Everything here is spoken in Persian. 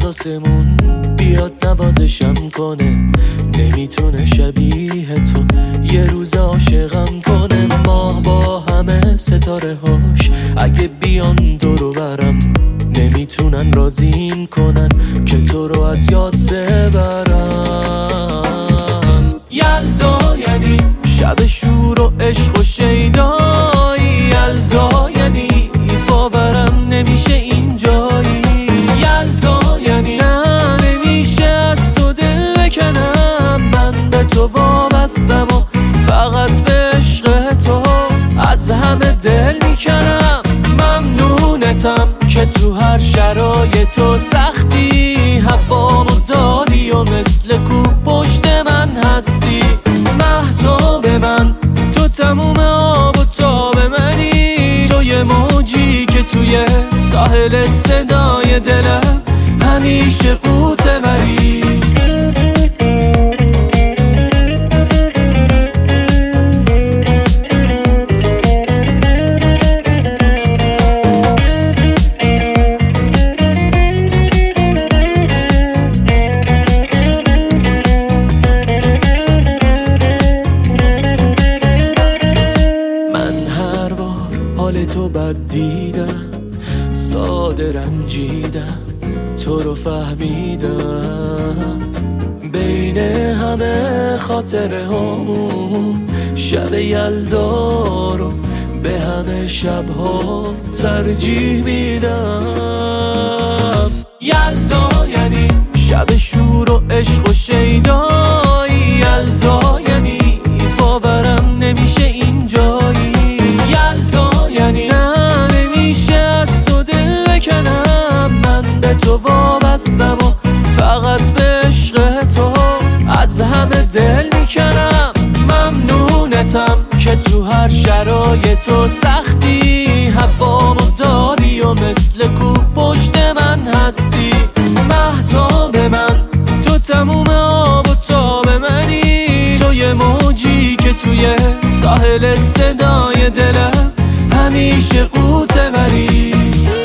آسمون بیاد نوازشم کنه، نمیتونه شبیه تو یه روز عاشقم کنه. ماه با همه ستاره هاش اگه بیان دورو برم، نمیتونن راضیم کنن که تو رو از یاد ببرم. یلدا یعنی شب شور و عشق و شیدایی، یلدا یعنی باورم نمیشه اینجایی، یلدا یعنی نمیشه از تو دل بکنم. من به تو وابستم و فقط به عشق تو از همه دل میکنم. ممنونتم که تو هر شرایط و سختی هوامو داری و مثل کوه پشت من هستی. مهتاب من تو تموم آب و تاب منی، تو یه موجی که توی ساحل صدای دلم همیشه قوطه وری. حال تو بد دیدم، ساده رنجیدم، تو رو فهمیدم. بین همه خاطره هامون شب یلدا رو به همه شبها ترجیح میدم. یلدا یعنی شب شور و عشق و شیدایی، یلدا یعنی باورم نمیشه اینجایی، یلدا یعنی نمیشه از تو دل بکنم. من به تو وابستم و فقط به عشق تو از همه دل میکنم. ممنونتم که تو هر شرایط و سختی هوامو داری و مثل کوه پشت من هستی. مهتاب من تو تموم آب و تاب منی، تو یه موجی که توی ساحل صدای دلم همیشه قوطه وری.